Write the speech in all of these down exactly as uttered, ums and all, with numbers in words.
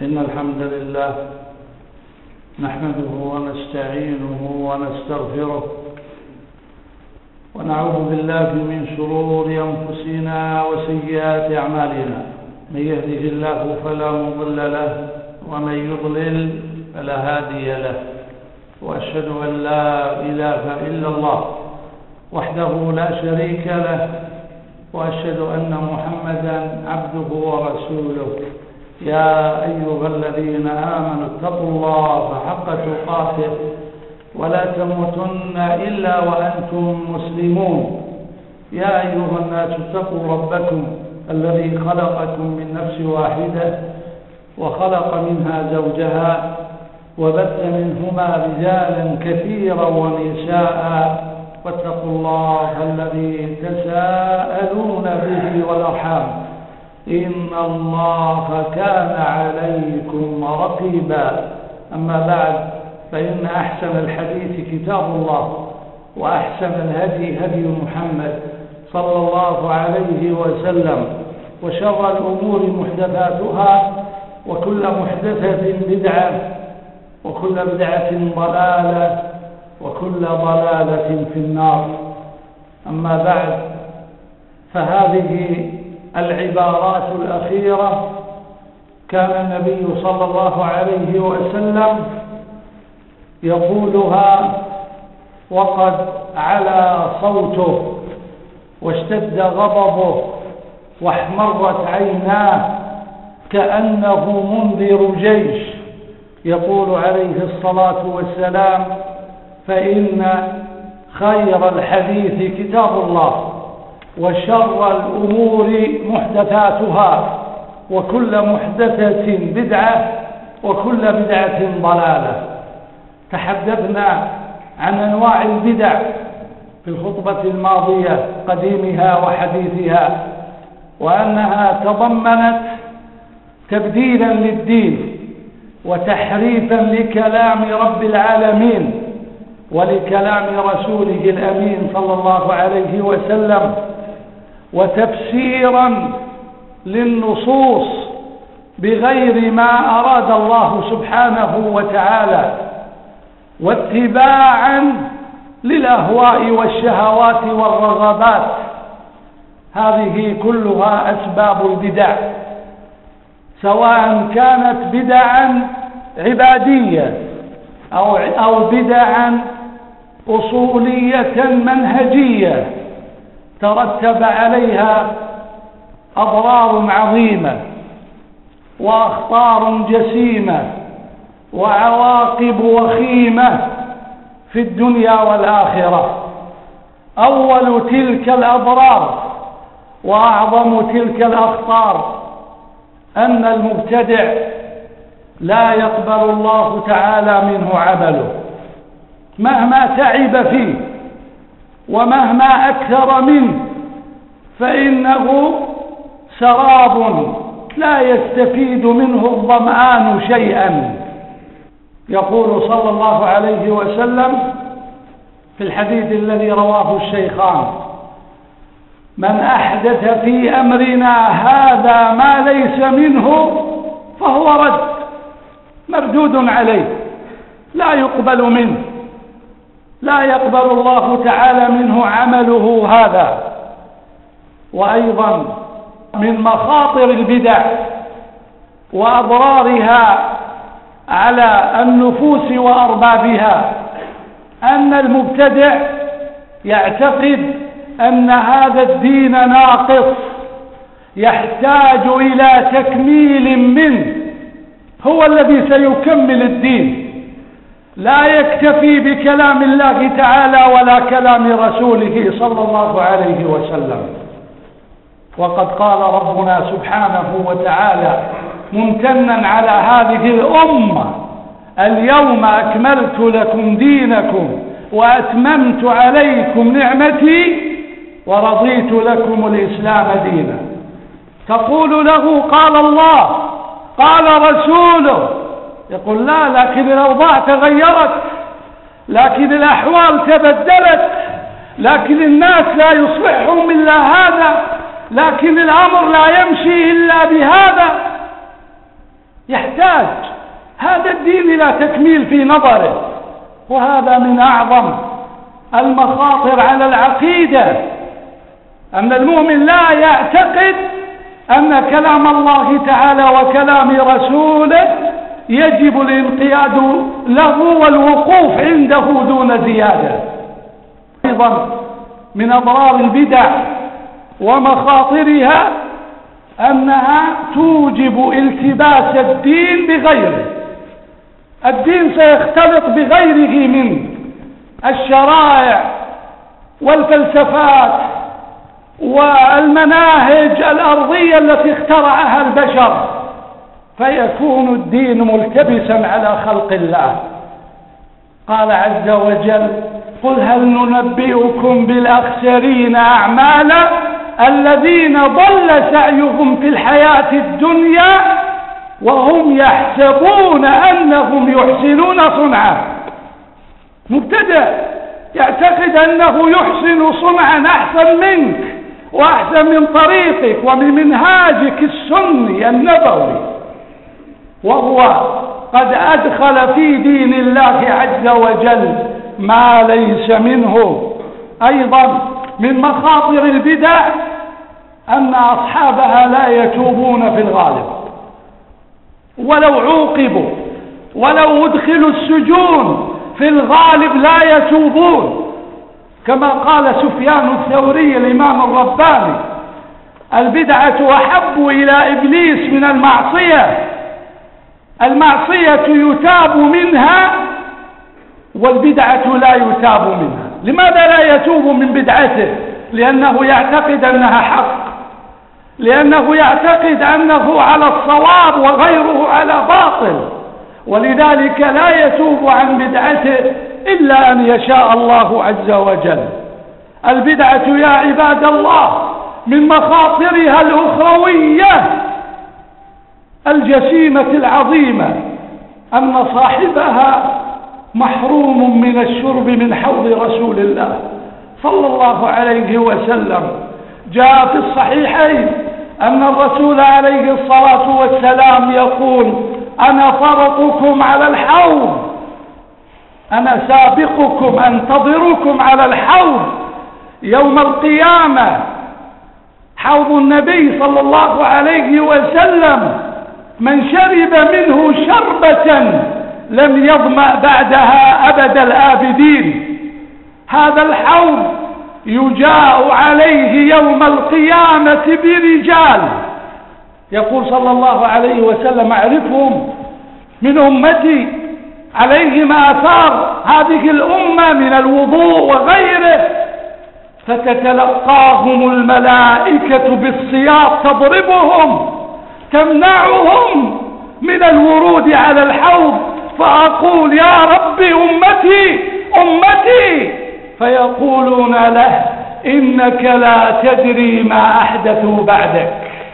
إن الحمد لله نحمده ونستعينه ونستغفره ونعوذ بالله من شرور أنفسنا وسيئات أعمالنا. من يهده الله فلا مضل له ومن يضلل فلا هادي له، وأشهد أن لا إله إلا الله وحده لا شريك له، وأشهد أن محمدا عبده ورسوله. يا أيها الذين آمنوا اتقوا الله حق تقاته ولا تموتن إلا وأنتم مسلمون. يا أيها الناس اتقوا ربكم الذي خلقكم من نفس واحدة وخلق منها زوجها وبث منهما رجالا كثيرا ونساء، واتقوا الله الذي تساءلون به والأرحام إن الله كان عليكم رقيبا. أما بعد، فإن أحسن الحديث كتاب الله، وأحسن الهدي هدي محمد صلى الله عليه وسلم، وشر الأمور محدثاتها، وكل محدثة بدعة، وكل بدعة ضلالة، وكل ضلالة في النار. أما بعد، فهذه العبارات الأخيرة كان النبي صلى الله عليه وسلم يقولها وقد علا صوته واشتد غضبه واحمرت عيناه كأنه منذر جيش، يقول عليه الصلاة والسلام: فإن خير الحديث كتاب الله، وشر الأمور محدثاتها، وكل محدثة بدعة، وكل بدعة ضلالة. تحدثنا عن أنواع البدع في الخطبة الماضية، قديمها وحديثها، وأنها تضمنت تبديلا للدين وتحريفا لكلام رب العالمين ولكلام رسوله الأمين صلى الله عليه وسلم، وتفسيرا للنصوص بغير ما أراد الله سبحانه وتعالى، واتباعا للأهواء والشهوات والرغبات. هذه كلها أسباب البدع، سواء كانت بدعا عبادية أو أو بدعا أصولية منهجية ترتب عليها أضرار عظيمة وأخطار جسيمة وعواقب وخيمة في الدنيا والآخرة. أول تلك الأضرار وأعظم تلك الأخطار أن المبتدع لا يقبل الله تعالى منه عمله، مهما تعب فيه ومهما أكثر منه، فإنه سراب لا يستفيد منه الظمآن شيئا. يقول صلى الله عليه وسلم في الحديث الذي رواه الشيخان: من أحدث في أمرنا هذا ما ليس منه فهو رد، مردود عليه، لا يقبل منه، لا يقبل الله تعالى منه عمله هذا. وأيضا من مخاطر البدع وأضرارها على النفوس وأربابها أن المبتدع يعتقد أن هذا الدين ناقص يحتاج إلى تكميل منه، هو الذي سيكمل الدين، لا يكتفي بكلام الله تعالى ولا كلام رسوله صلى الله عليه وسلم. وقد قال ربنا سبحانه وتعالى ممتنا على هذه الأمة: اليوم أكملت لكم دينكم وأتممت عليكم نعمتي ورضيت لكم الإسلام دينا. تقول له قال الله قال رسوله، يقول لا، لكن الأوضاع تغيرت، لكن الأحوال تبدلت، لكن الناس لا يصلحهم إلا هذا، لكن الأمر لا يمشي إلا بهذا. يحتاج هذا الدين إلى تكميل في نظره. وهذا من أعظم المخاطر على العقيدة، أن المؤمن لا يعتقد أن كلام الله تعالى وكلام رسوله يجب الانقياد له والوقوف عنده دون زيادة. أيضا من أضرار البدع ومخاطرها أنها توجب التباس الدين بغيره. الدين سيختلط بغيره من الشرائع والفلسفات والمناهج الأرضية التي اخترعها البشر، فيكون الدين ملتبسا على خلق الله. قال عز وجل: قل هل ننبئكم بالأخسرين أعمالا الذين ضل سعيهم في الحياة الدنيا وهم يحسبون أنهم يحسنون صنعا. مبتدع يعتقد أنه يحسن صنعا أحسن منك وأحسن من طريقك ومن منهاجك السني النبوي، وهو قد أدخل في دين الله عز وجل ما ليس منه. أيضا من مخاطر البدع أن أصحابها لا يتوبون في الغالب، ولو عوقبوا ولو أدخلوا السجون في الغالب لا يتوبون، كما قال سفيان الثوري الإمام الرباني: البدعة أحب إلى إبليس من المعصية. المعصية يتاب منها والبدعة لا يتاب منها. لماذا لا يتوب من بدعته؟ لأنه يعتقد أنها حق، لأنه يعتقد أنه على الصواب وغيره على باطل، ولذلك لا يتوب عن بدعته إلا أن يشاء الله عز وجل. البدعة يا عباد الله من مخاطرها الأخروية الجسيمة العظيمة أن صاحبها محروم من الشرب من حوض رسول الله صلى الله عليه وسلم. جاء في الصحيحين أن الرسول عليه الصلاة والسلام يقول: أنا فرطكم على الحوض، أنا سابقكم أنتظركم على الحوض يوم القيامة. حوض النبي صلى الله عليه وسلم من شرب منه شربة لم يظمأ بعدها أبد الآبدين. هذا الحوض يجاء عليه يوم القيامة برجال، يقول صلى الله عليه وسلم: أعرفهم من أمتي، عليهم آثار هذه الأمة من الوضوء وغيره، فتتلقاهم الملائكة بالسياط تضربهم تمنعهم من الورود على الحوض، فأقول: يا رب أمتي أمتي، فيقولون له: إنك لا تدري ما أحدثوا بعدك.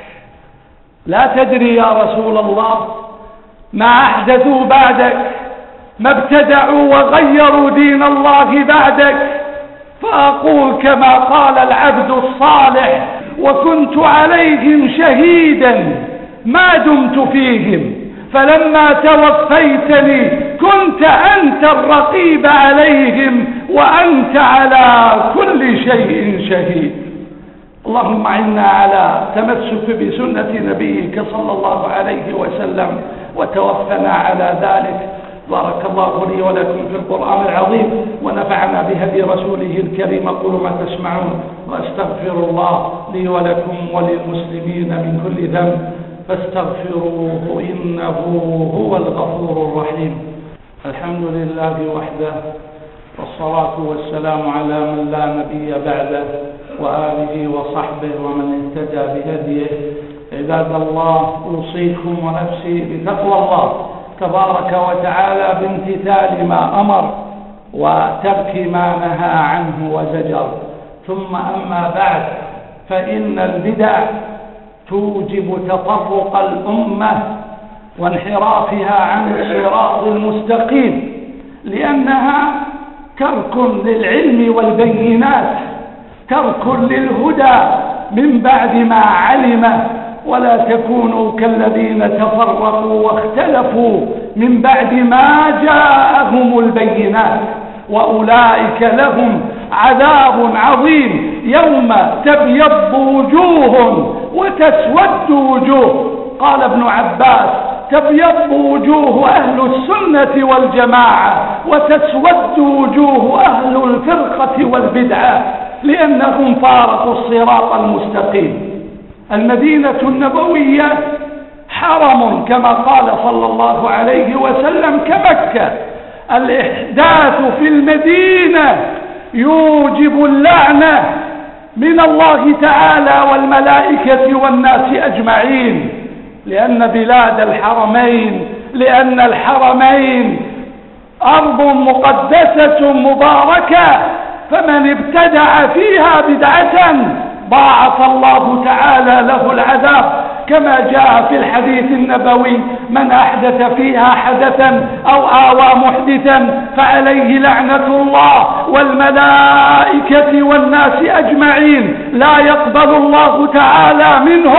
لا تدري يا رسول الله ما أحدثوا بعدك، ما ابتدعوا وغيروا دين الله بعدك. فأقول كما قال العبد الصالح: وكنت عليهم شهيدا ما دمت فيهم، فلما توفيتني كنت أنت الرقيب عليهم وأنت على كل شيء شهيد. اللهم أعنا على تمسك بسنة نبيك صلى الله عليه وسلم وتوفنا على ذلك. بارك الله لي ولكم في القرآن العظيم ونفعنا بهدي رسوله الكريم. أقول ما تسمعون وأستغفر الله لي ولكم وللمسلمين من كل ذنب فاستغفروه إنه هو الغفور الرحيم. الحمد لله وحده، والصلاة والسلام على من لا نبي بعده وآله وصحبه ومن اهتدى بهديه. عباد الله، أوصيكم ونفسي بتقوى الله تبارك وتعالى بامتثال ما أمر وترك ما نهى عنه وزجر. ثم أما بعد، فإن البدع توجب تفرق الأمة وانحرافها عن الصراط المستقيم، لأنها ترك للعلم والبينات، ترك للهدى من بعد ما علمه ولا تكونوا كالذين تفرقوا واختلفوا من بعد ما جاءهم البينات وأولئك لهم عذاب عظيم يوم تبيض وجوه وتسود وجوه. قال ابن عباس: تبيض وجوه أهل السنة والجماعة وتسود وجوه أهل الفرقة والبدعة لأنهم فارقوا الصراط المستقيم. المدينة النبوية حرم كما قال صلى الله عليه وسلم كمكة. الإحداث في المدينة يوجب اللعنة من الله تعالى والملائكة والناس أجمعين، لأن بلاد الحرمين لأن الحرمين أرض مقدسة مباركة، فمن ابتدع فيها بدعة ضاعف الله تعالى له العذاب، كما جاء في الحديث النبوي: من أحدث فيها حدثا أو آوى محدثا فعليه لعنة الله والملائكة والناس أجمعين، لا يقبل الله تعالى منه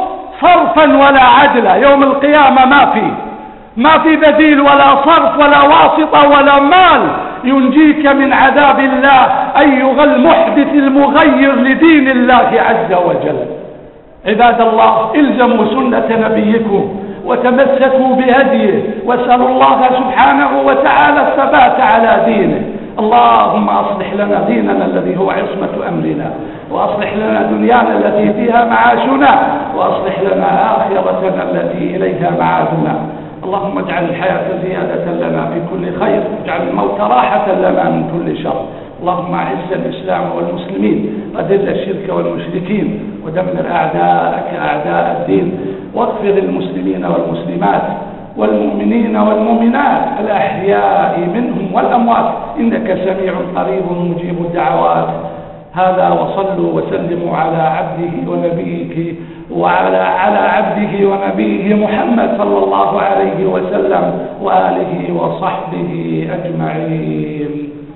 صرفا ولا عدلا. يوم القيامة ما في ما في بديل ولا صرف ولا واسطة ولا مال ينجيك من عذاب الله أيها المحدث المغير لدين الله عز وجل. عباد الله، الزموا سنة نبيكم وتمسكوا بهديه، واسألوا الله سبحانه وتعالى الثبات على دينه. اللهم أصلح لنا ديننا الذي هو عصمة أمرنا، وأصلح لنا دنيانا التي فيها معاشنا، وأصلح لنا آخرتنا التي إليها معادنا. اللهم اجعل الحياة زيادة لنا في كل خير، واجعل الموت راحة لنا من كل شر. اللهم أعز الإسلام والمسلمين، وأذل الشرك والمشركين، ودمر أعداءك أعداء الدين، واغفر للمسلمين والمسلمات والمؤمنين والمؤمنات الأحياء منهم والأموات، إنك سميع قريب مجيب الدعوات. هذا، وصلوا وسلموا على عبده ونبيك وعلى على عبده ونبيه محمد صلى الله عليه وسلم وآله وصحبه أجمعين.